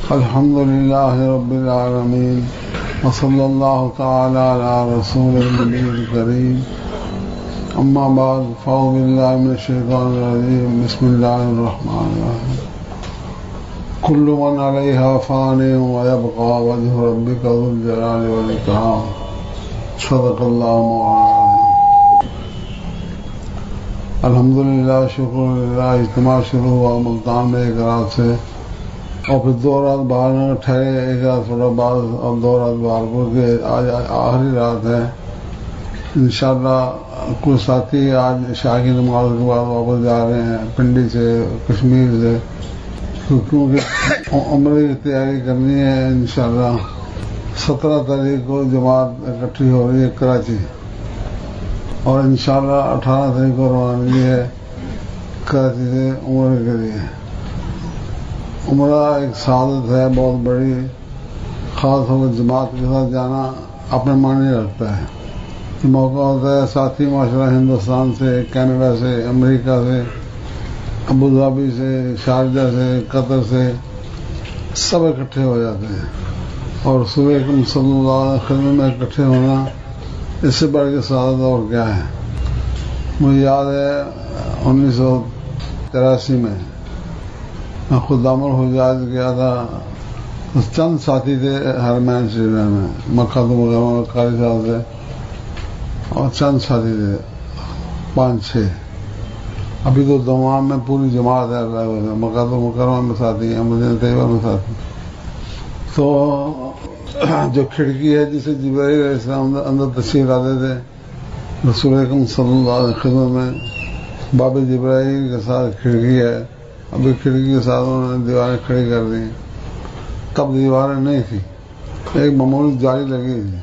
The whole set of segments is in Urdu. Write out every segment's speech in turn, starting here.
الحمد لله رب العالمين وصلى الله تعالى على رسول النبي الكريم أما بعد فأعوذ بالله من الشيطان الرجيم بسم الله الرحمن الرحيم كل من عليها فان ويبقى وجه ربك ذو الجلال والإكرام صدق الله مولانا الحمدللہ شکر للہ اجتماع شروع ہوا ملتان میں ایک رات سے اور پھر 2 رات باہر میں ٹھہرے ایک رات تھوڑا بعد اور 2 رات باہر پور کے آج آخری رات ہے انشاءاللہ کچھ ساتھی آج عشاء کی نماز کے بعد واپس جا رہے ہیں پنڈی سے کشمیر سے کیونکہ عمرے کی تیاری کرنی ہے انشاءاللہ 17 تاریخ کو جماعت اکٹھی ہو رہی ہے کراچی اور انشاءاللہ 18 تاریخ کو روانگی ہے کراچی سے عمرے کے لیے عمرہ ایک سعادت ہے بہت بڑی خاص طور پر جماعت کے ساتھ جانا اپنے معنی رکھتا ہے یہ موقع ہوتا ہے ساتھی معاشرہ ہندوستان سے کینیڈا سے امریکہ سے ابوظہبی سے شارجہ سے قطر سے سب اکٹھے ہو جاتے ہیں اور رسول اکرم صلی اللہ علیہ وسلم میں اکٹھے ہونا اس سے بڑھ کے سعادت اور کیا ہے مجھے یاد ہے 1983 میں خود دامن حجاز گیا تھا چند ساتھی تھے حرمین شریف میں مکہ تو مکرمہ میں قاری صاحب تھے اور چند ساتھی تھے 5-6 ابھی تو دوام میں پوری جماعت ہے مکہ تو مکرمہ میں ساتھی ہیں مدینہ طیبہ میں ساتھی تو جو کھڑکی ہے جسے جبرائیل علیہ السلام اندر تشریف لاتے تھے رسول اکرم صلی اللہ علیہ وسلم میں باب جبرائیل کے ساتھ کھڑکی ہے ابھی کھڑکی کے ساتھ انہوں نے دیواریں کھڑی کر دی تب دیواریں نہیں تھی ایک معمولی جالی لگی تھی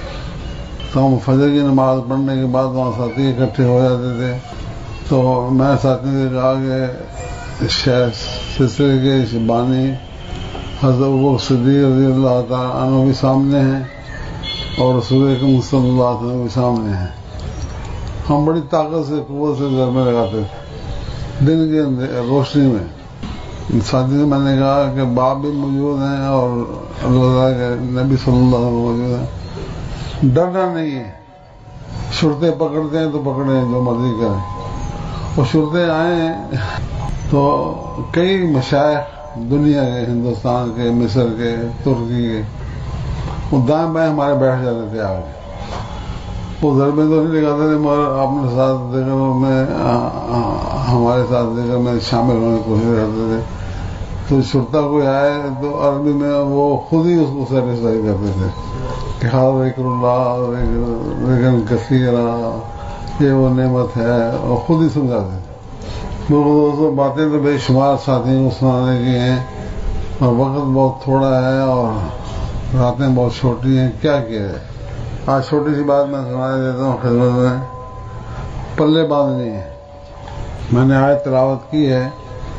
تو ہم فجر کی نماز پڑھنے کے بعد وہاں ساتھی اکٹھے ہو جاتے تھے تو میں ساتھی سے کہا کہ سلسلے کے شبانی حضرت ابوبکر صدیق رضی اللہ تعالیٰ عنہ بھی سامنے ہیں اور رسول اکرم صلی اللہ علیہ وسلم بھی سامنے ہیں ہم بڑی طاقت سے قوت سے ضربے لگاتے تھے دن کی روشنی میں ساتھی سے میں نے کہا کہ باپ بھی موجود ہیں اور اللہ کے نبی صلی اللہ علیہ وسلم موجود ہیں ڈرنا نہیں ہے شرطیں پکڑتے ہیں تو پکڑیں جو مرضی کریں اور شرطیں آئیں تو کئی مشائخ دنیا کے ہندوستان کے مصر کے ترکی کے وہ دائیں بائیں ہمارے بیٹھ جاتے تھے آگے وہ ضربیں تو نہیں لگاتے تھے مگر اپنے ساتھ دیکھر میں ہمارے ساتھ دیکھر میں شامل ہونے کی کوشش کرتے تھے تو شرطا کوئی آئے تو عربی میں وہ خود ہی اس کو سیٹسفائی کرتے تھے کہ ہاں ذکر اللہ ذکر کثیرہ یہ وہ نعمت ہے اور خود ہی سمجھاتے تھے دوستوں باتیں تو بے شمار ساتھی کو سنانے کی ہیں اور وقت بہت تھوڑا ہے اور راتیں بہت چھوٹی ہیں کیا کیا ہے آج چھوٹی سی بات میں سنا دیتا ہوں خدمت میں پلے باندھنی ہے میں نے آج تلاوت کی ہے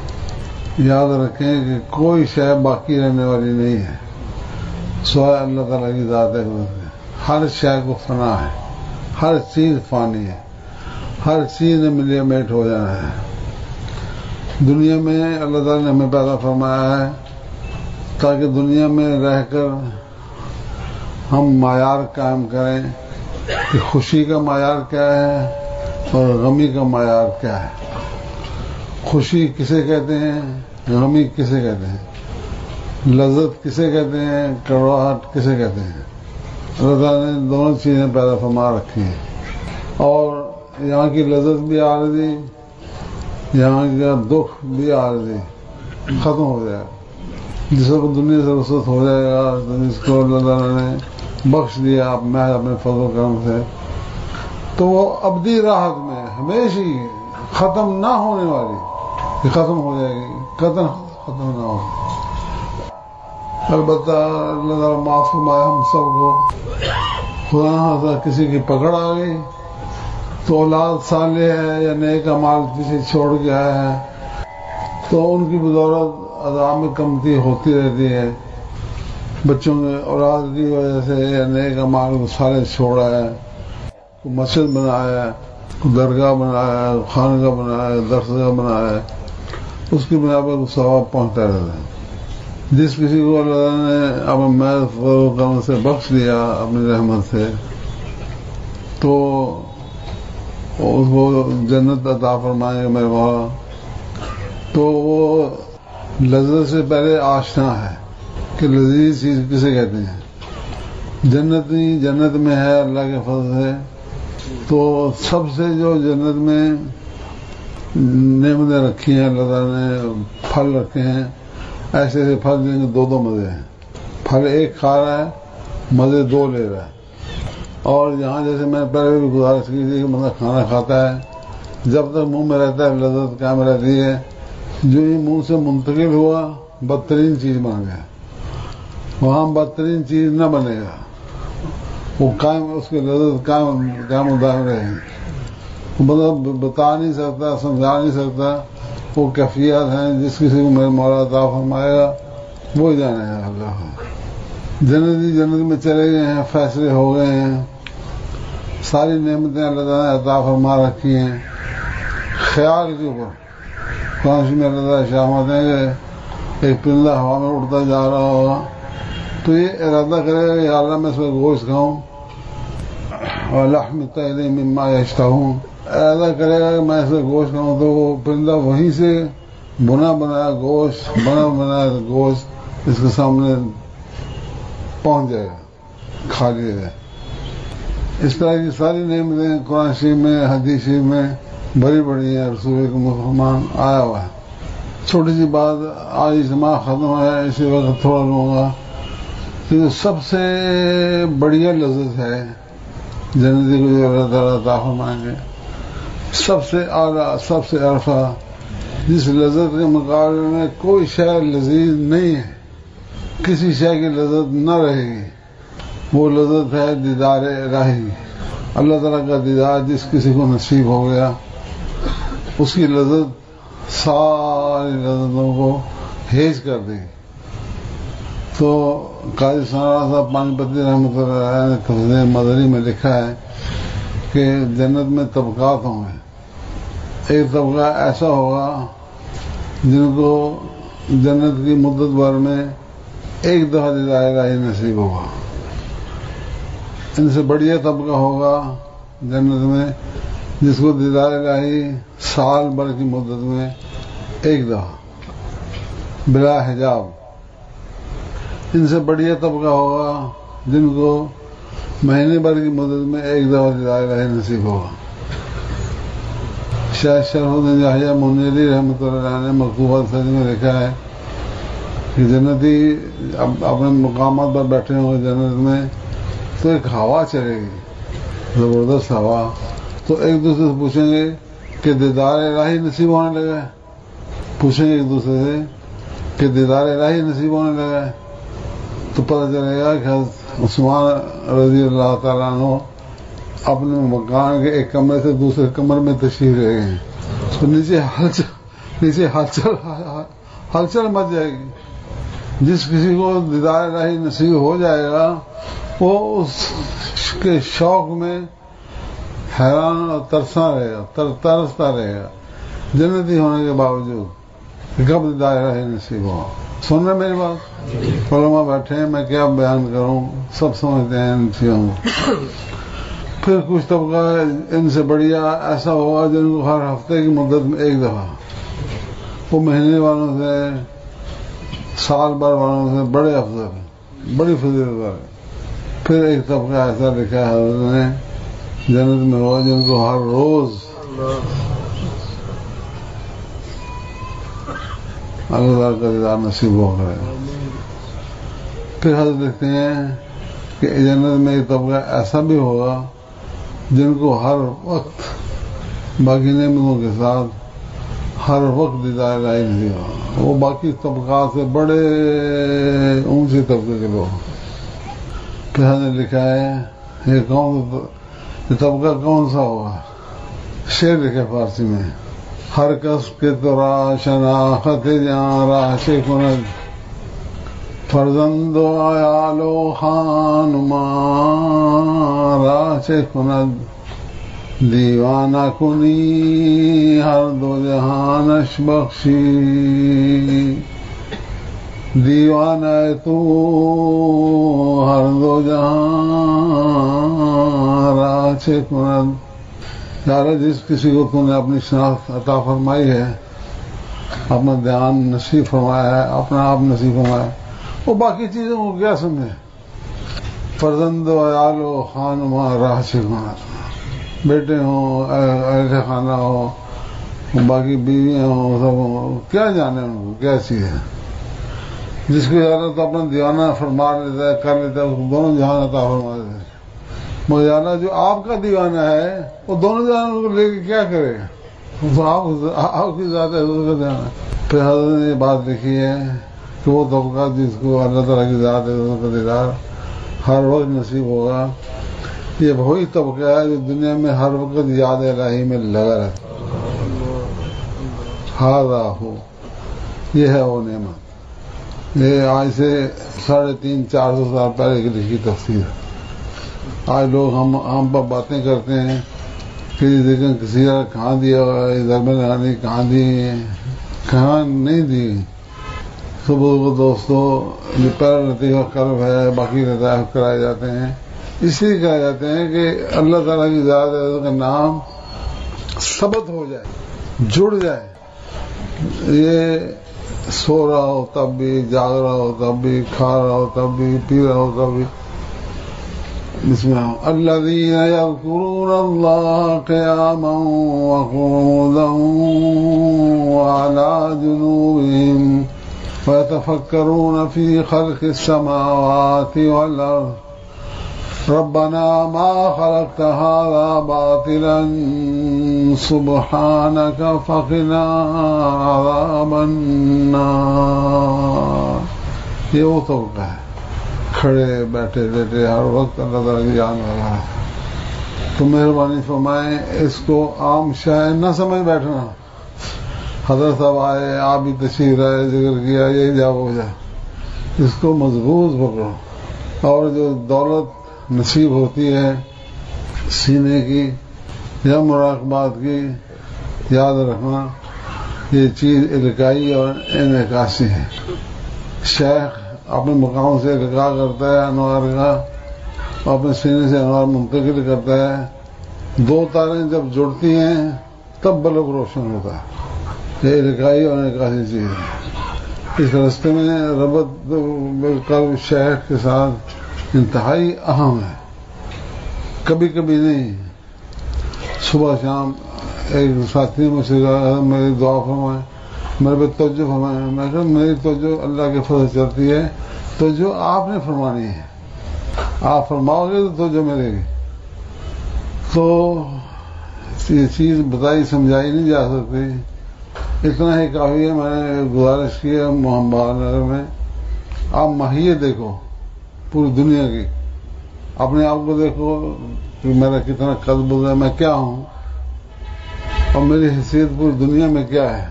یاد رکھیں کہ کوئی شے باقی رہنے والی نہیں ہے سوائے اللہ تعالیٰ کی ذات ہے ہر شے کو فنا ہے ہر چیز فانی ہے ہر چیز نے ملیے میٹ ہو جانا ہے دنیا میں اللہ تعالیٰ نے ہمیں پیدا فرمایا ہے تاکہ دنیا میں رہ کر ہم معیار قائم کریں کہ خوشی کا معیار کیا ہے اور غمی کا معیار کیا ہے خوشی کسے کہتے ہیں غمی کسے کہتے ہیں لذت کسے کہتے ہیں کڑواہٹ کسے کہتے ہیں اللہ تعالیٰ نے دونوں چیزیں پیدا فرما رکھی ہیں اور یہاں کی لذت بھی عارضی یہاں کا دکھ بھی عارضی ختم ہو جائے گا جس کو دنیا سے رخصت ہو جائے گا جس کو اللہ تعالیٰ نے بخش دیا میں اپنے فضل و کرم سے تو وہ ابدی راحت میں ہمیشہ ختم نہ ہونے والی کہ ختم ہو جائے گی قطعاً ختم نہ ہو البتہ اللہ تعالیٰ معاف فرمائے ہم سب کو خدا نخواستہ کسی کی پکڑ آ گئی تو اولاد صالح ہے یا نیک اعمال کسی چھوڑ کے آیا ہے تو ان کی بدولت عذاب میں کمتی ہوتی رہتی ہے بچوں نے اولاد کی وجہ سے یا نیک اعمال کو سارے چھوڑا ہے کوئی مسجد بنایا ہے کوئی درگاہ بنایا ہے خانقاہ بنایا ہے درسگاہ بنایا ہے اس کی بنا پر ثواب پہنچتا رہتا ہے جس کسی کو اللہ تعالیٰ نے اپنے محض فضل و کرم سے بخش دیا اپنی رحمت سے، تو اس کو جنت عطا فرمائیں گے میرے مولا. تو وہ لذت سے پہلے آشنا ہے کہ لذیذ چیز کسے کہتے ہیں. جنت میں ہے اللہ کے فضل سے. تو سب سے جو جنت میں نعمتیں رکھی ہیں اللہ تعالیٰ نے، پھل رکھے ہیں، ایسے ایسے پھل جن کے دو دو مزے ہیں. پھل ایک کھا رہا ہے، مزے دو لے رہا ہے. اور یہاں جیسے میں پہلے بھی گزارش کی تھی کہ بندہ کھانا کھاتا ہے، جب تک منہ میں رہتا ہے لذت قائم رہتی ہے. جو ہی منہ سے منتقل ہوا بدترین چیز بن گیا. وہاں بدترین چیز نہ بنے گا، وہ قائم، اس کی لذت قائم دائم رہے گی. بندہ بتا نہیں سکتا، سمجھا نہیں سکتا. وہ کیفیات ہیں جس کسی کو میرے مولا عطا فرمائے گا وہ جانے گا. اللہ جنت میں چلے گئے ہیں، فیصلے ہو گئے ہیں، ساری نعمتیں اللہ تعالیٰ نے عطا فرما رکھی ہیں. خیال کے اوپر قرآن میں اللہ تعالیٰ شامت ہیں کہ ایک پرندہ ہوا میں اڑتا جا رہا ہوگا تو یہ ارادہ کرے گا کہ یا اللہ میں اس میں گوشت کھاؤں، اور لحم طیر مما یشتہون، ارادہ کرے گا کہ میں اس میں گوشت کھاؤں. تو وہ پرندہ وہیں سے بنا بنایا گوشت اس کے سامنے پہنچ جائے گا، کھا لیا جائے. اس طرح کی ساری نعمتیں قرآن شریف میں، حدیث شریف میں بڑی بڑی ہیں. رسول کے مسلمان آیا ہوا ہے. چھوٹی سی بات، آج اجتماع ختم ہے، اسی وقت تھوڑا لوں گا کہ سب سے بڑھیا لذت ہے جنتی کو جو اللہ تعالیٰ عطا فرمائیں گے، سب سے اعلیٰ، سب سے عرفہ، جس لذت کے مقابلے میں کوئی شے لذیذ نہیں ہے، کسی شے کی لذت نہ رہے گی. وہ لذت ہے دیدار الہی. اللہ تعالیٰ کا دیدار جس کسی کو نصیب ہو گیا، اس کی لذت ساری لذتوں کو ہیج کر دے گی. تو قاضی ثناء صاحب پانی پتی رحمۃ اللہ علیہ نے تفسیر مدنی میں لکھا ہے کہ جنت میں طبقات ہوں گے. ایک طبقہ ایسا ہوگا جن کو جنت کی مدت بھر میں ایک دفعہ دیدار الہی نصیب ہوگا. ان سے بڑھیا طبقہ ہوگا جنت میں جس کو دیدار الہی سال بھر کی مدت میں ایک دفعہ بلا حجاب. ان سے بڑھیا طبقہ ہوگا جن کو مہینے بھر کی مدت میں ایک دفعہ دیدار الہی نصیب ہوگا. شاید شرف الدین یحییٰ منیری رحمۃ اللہ علیہ نے مکتوبات سج میں لکھا ہے کہ جنتی اپنے مقامات پر بیٹھے ہوں گے جنت میں، تو ایک ہوا چلے گی، زبردست ہوا. تو ایک دوسرے سے پوچھیں گے کہ دیدار الہی نصیب ہونے لگا ہے. پوچھیں گے ایک دوسرے سے کہ دیدار الہی نصیب ہونے لگا ہے. تو پتہ چلے گا کہ حضرت عثمان رضی اللہ تعالیٰ عنہ اپنے مکان کے ایک کمرے سے دوسرے کمرے میں تشریف لے گئے ہیں. تو نیچے ہلچل مچ جائے گی. جس کسی کو دیدار الہی نصیب ہو جائے گا وہ اس کے شوق میں حیران اور ترستا رہے گا جنتی ہونے کے باوجود. کب دیدار الہی نصیب ہوا. سن رہے میری بات؟ علماء بیٹھے ہیں، میں کیا بیان کروں، سب سمجھتے ہیں ان چیزوں کو. پھر کچھ طبقہ ان سے بڑھیا ایسا ہوگا جن کو ہر ہفتے کی مدت میں ایک دفعہ، وہ مہینے والوں سے، سال بھر والوں سے بڑے افضل، بڑی فضیلت والے. پھر ایک طبقہ ایسا لکھا ہے حضرت نے جنت میں ہوگا جن کو ہر روز اللہ تعالیٰ کا دیدار نصیب ہو گئے. پھر حضرت لکھتے ہیں کہ جنت میں ایک طبقہ ایسا بھی ہوگا جن کو ہر وقت باقی نعمتوں کے ساتھ ہر وقت دیدار الہی نصیب ہوگا. وہ باقی طبقات سے بڑے اونچے طبقے کے لوگ. پھر حضرت لکھا ہے یہ طبقہ کون سا ہوگا. شعر لکھے فارسی میں، ہر کس کے تو شناخت جان راہ کند، فرزند و عیال و خانمان راہ کند، دیوانہ کنی ہر دو جہانش بخشی. دیوانہ ہے تو ہر دو جہاں راہ سے کند. یار جس کسی کو تم نے اپنی شناخت عطا فرمائی ہے، اپنا دھیان نصیب فرمایا ہے، اپنا آپ نصیب فرمایا ہے، وہ باقی چیزوں کو کیا سمجھے؟ فرزند و عیال و خان ماں راہ سے کند، بیٹے ہوں، اہل خانہ ہو، باقی بیویاں ہوں، سب ہوں، کیا جانے ان کو کیا چیز ہے. جس کو اللہ اپنا دیوانہ فرما لیتا ہے، کر لیتا ہے، اس کو دونوں جہان عطا فرما دیتا ہے. مگر اللہ جو آپ کا دیوانہ ہے وہ دونوں جہانوں کو لے کے کیا کرے گا؟ تو آپ کی ذات ہے، اس کا دیوانہ. پھر حضرت نے یہ بات لکھی ہے کہ وہ طبقہ جس کو اللہ تعالیٰ کی ذات ہے، اس کا دیدار ہر وقت نصیب ہوگا، یہ وہی طبقہ ہے جو دنیا میں ہر وقت یاد الہی میں لگا رہتا. ہاذا ہو، یہ ہے وہ نعمت. یہ آج سے 350-400 سال پہلے کی لکھی تفسیر. آج لوگ ہم پر باتیں کرتے ہیں کہ دیکھیں کسی کا کہاں دیا ہوا ہے، ادھر میں لگانی کہاں دی، کہاں نہیں دی. صبح کو دوستوں جو پہلا لطیفہ قلب ہے، باقی لطائف کرائے جاتے ہیں، اس لیے کہا جاتے ہیں کہ اللہ تعالیٰ کی ذات کا نام ثبت ہو جائے، جڑ جائے. یہ سو رہا ہو تب بھی، جاگ رہا ہو تب بھی، کھا رہا ہو تب بھی، پی رہا ہو تب بھی. بسم اللہ. الذین یذکرون اللہ قیاما وقعودا وعلی جنوبہم ویتفکرون فی خلق السماوات والارض ربنا ما خلقت هذا باطلا سبحانك فقنا عذاب النار. یہ وہ طبقہ ہے، کھڑے بیٹھے لیٹے ہر وقت اللہ تعالیٰ کی یاد میں رہا. تو مہربانی فرمائیں اس کو عام شاید نہ سمجھ بیٹھنا. حضرت صاحب آئے، آپ بھی تشریف لائے، ذکر کیا، یہی جا ہو جائے. اس کو مضبوط پکڑو. اور جو دولت نصیب ہوتی ہے سینے کی یا مراقبات کی، یاد رکھنا یہ چیز القائی اور انعکاسی ہے. شیخ اپنے مقام سے القاء کرتا ہے انوار کا، اپنے سینے سے انوار منتقل کرتا ہے. دو تاریں جب جڑتی ہیں تب بلب روشن ہوتا ہے. یہ القائی اور انعکاسی چیز ہے. اس راستے میں ربط قلب شیخ کے ساتھ انتہائی اہم ہے. کبھی کبھی نہیں، صبح شام ایک ساتھی مجھ سے میری دعا فرمائے، میرے پہ توجہ فرمائے. میں کہا میری توجہ اللہ کے فضل چلتی ہے، توجہ آپ نے فرمانی ہے. آپ فرماؤ گے تو توجہ ملے گی. تو یہ چیز بتائی سمجھائی نہیں جا سکتی. اتنا ہی کافی ہے. میں نے گزارش کی ہے محمد نگر میں، آپ ماہیت دیکھو پوری دنیا کی، اپنے آپ کو دیکھو کہ میرا کتنا قد ہے، میں کیا ہوں اور میری حیثیت پوری دنیا میں کیا ہے.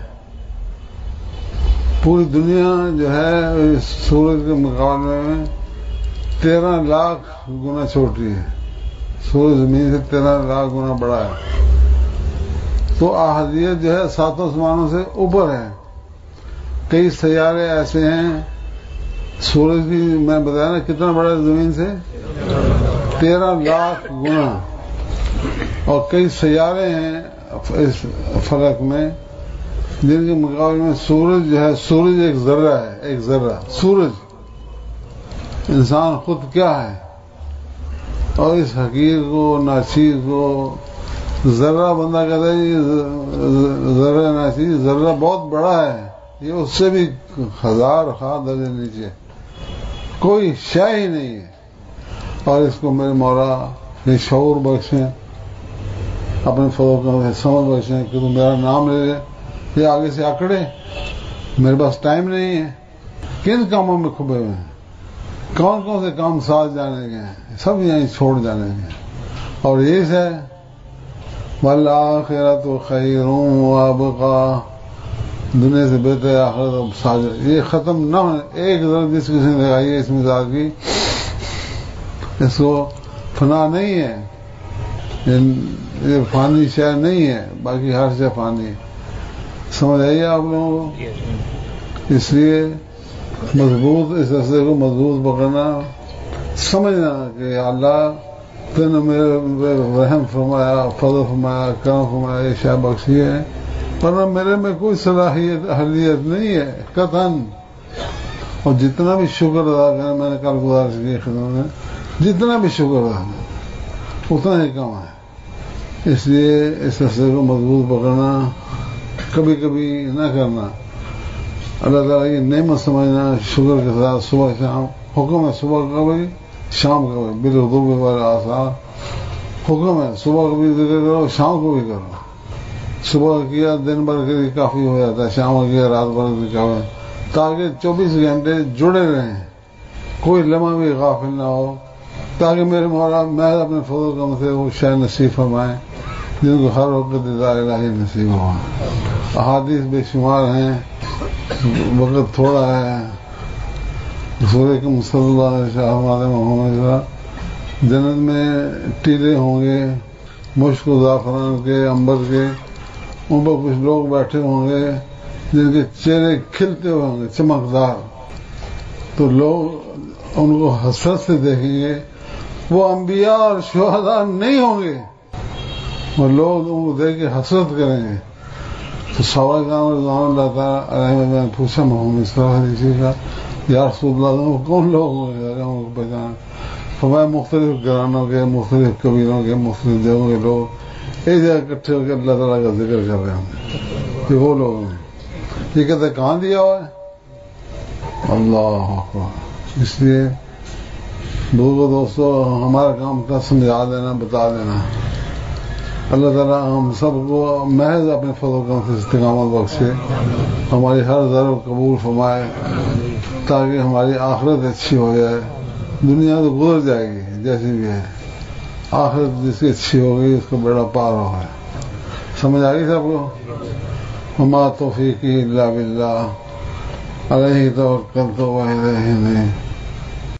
پوری دنیا جو ہے سورج کے مقابلے میں 13 لاکھ گنا چھوٹی ہے. سورج زمین سے 13 لاکھ گنا بڑا ہے. تو احادیت جو ہے 7 آسمانوں سے اوپر ہے. کئی سیارے ایسے ہیں، سورج بھی میں بتایا نا کتنا بڑا ہے زمین سے، 13 لاکھ گنا. اور کئی سیارے ہیں اس فلک میں جن کے مقابلے میں سورج جو ہے، سورج ایک ذرہ ہے، ایک ذرہ سورج. انسان خود کیا ہے؟ اور اس حقیر کو، ناچیز کو ذرہ بندہ کہتا ہے یہ ذرہ ناچیز، ذرہ بہت بڑا ہے، یہ اس سے بھی 1000 درجے نیچے کوئی شے ہی نہیں ہے. اور اس کو میرے مولا یہ شعور بخشیں، اپنے فضل کا سمجھ بخشیں کہ تم میرا نام لے لے. یہ آگے سے آکڑے، میرے پاس ٹائم نہیں ہے. کن کاموں میں کھبے ہوئے ہیں، کون کون سے کام ساتھ جانے کے ہیں، سب یہیں چھوڑ جانے کے. اور یہ ہے والآخرۃ خیر وابقیٰ، دنیا سے بہتر آخرت اب ساجر. یہ ختم نہ ہونے. ایک ضرورت جس کسی نے لگائی ہے اس مثال کی، اس کو فنا نہیں ہے، یہ فانی شے نہیں ہے، باقی ہر شے فانی ہے. سمجھ آئیے آپ لوگوں کو؟ اس لیے مضبوط اس رستے کو مضبوط پکڑنا، سمجھنا کہ اللہ تو نے میرے رحم فرمایا، فضل فرمایا، کرم فرمایا، یہ شاہ بخشی ہے، ورنہ میرے میں کوئی صلاحیت اہلیت نہیں ہے قطعاً. اور جتنا بھی شکر ادا کریں، میں نے کل گزارش کی خدمت میں، جتنا بھی شکر ادا کریں اتنا ہی کم ہے. اس لیے اس رستے کو مضبوط پکڑنا، کبھی کبھی نہ کرنا. اللہ تعالیٰ کی نعمت سمجھنا، شکر کے ساتھ صبح شام حکم ہے، صبح کا بھی شام کا بھی، بالغدو والآصال حکم ہے، صبح کو بھی ذکر کرو، شام کو بھی کرو. صبح کیا دن بھر کے لیے کافی ہو جاتا ہے، شام کو کیا رات بھر کے لیے کافی، تاکہ 24 گھنٹے جڑے رہیں، کوئی لمحہ بھی غافل نہ ہو، تاکہ میرے مولا میں اپنے فضل کرم سے وہ شے نصیب فرمائیں جن کو ہر وقت دیدار الہی نصیب ہوا. احادیث بے شمار ہیں، وقت تھوڑا ہے. رسول اکرم صلی اللہ علیہ وسلم جنت میں ٹیلے ہوں گے مشک و زعفران کے، عنبر کے، ان پر کچھ لوگ بیٹھے ہوں گے جن کے چہرے کھلتے ہوئے ہوں گے، چمکدار. تو لوگ ان کو حسرت سے دیکھیں گے. وہ انبیاء اور شہداء نہیں ہوں گے، اور لوگ ان کو دیکھ کے حسرت کریں گے. تو صحابہ کرام رضوان اللہ تعالیٰ علیہ نے پوچھا محمد صلی اللہ علیہ وسلم کا، یا رسول اللہ وہ کون لوگ ہوں گے ان کو پہچان؟ فرمایا مختلف گھرانوں کے، مختلف قبیلوں کے، مختلف جگہوں کے لوگ ایک جگہ اکٹھے ہو کے اللہ تعالیٰ کا ذکر کر رہے ہیں. یہ وہ لوگ ہیں. یہ کہتے کہاں دیا ہوا ہے؟ اللہ اکبر. اس لیے دوستو ہمارا کام کا سمجھا دینا، بتا دینا. اللہ تعالیٰ ہم سب کو محض اپنے فضل کرم سے استقامت بخشے، ہماری ہر ضرور قبول فرمائے، تاکہ ہماری آخرت اچھی ہو جائے. دنیا تو گزر جائے گی جیسی بھی ہے، آخرت جس کی اچھی ہوگی اس کو بیڑا پار ہوگا. سمجھ آ گئی سب کو؟ وما توفیقی الا باللہ علیہ توکلت و الیہ انیب.